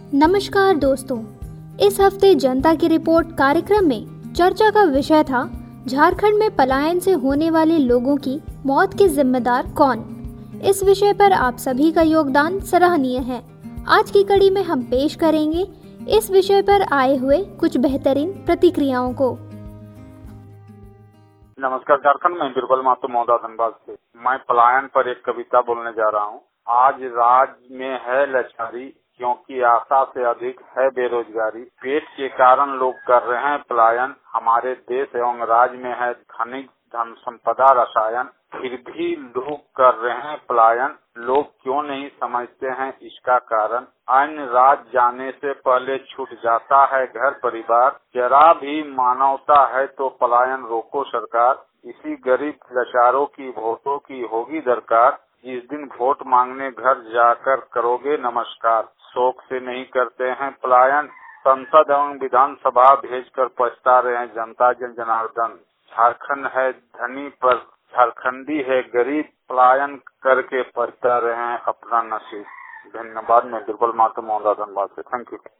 नमस्कार दोस्तों, इस हफ्ते जनता की रिपोर्ट कार्यक्रम में चर्चा का विषय था झारखंड में पलायन से होने वाले लोगों की मौत के जिम्मेदार कौन। इस विषय पर आप सभी का योगदान सराहनीय है। आज की कड़ी में हम पेश करेंगे इस विषय पर आए हुए कुछ बेहतरीन प्रतिक्रियाओं को। नमस्कार, झारखंड में बिरबल मातो मौदा धनबाद से मैं पलायन पर एक कविता बोलने जा रहा हूँ। आज राज्य में है लाचारी, क्योंकि आशा से अधिक है बेरोजगारी। पेट के कारण लोग कर रहे हैं पलायन। हमारे देश एवं राज्य में है खनिज धन संपदा रसायन, फिर भी लोग कर रहे हैं पलायन। लोग क्यों नहीं समझते हैं इसका कारण। अन्य राज्य जाने से पहले छूट जाता है घर परिवार। जरा भी मानवता है तो पलायन रोको सरकार। इसी गरीब लाचारों की वोटों की होगी दरकार। जिस दिन वोट मांगने घर जाकर करोगे नमस्कार। शौक से नहीं करते हैं पलायन, संसद एवं विधानसभा भेजकर पछता रहे हैं जनता जन जनार्दन। झारखंड है धनी पर झारखंडी है गरीब, पलायन करके पछता रहे हैं अपना नसीब। धन्यवाद। मैं बिरबल मातो मौदा धनबाद से। Thank you.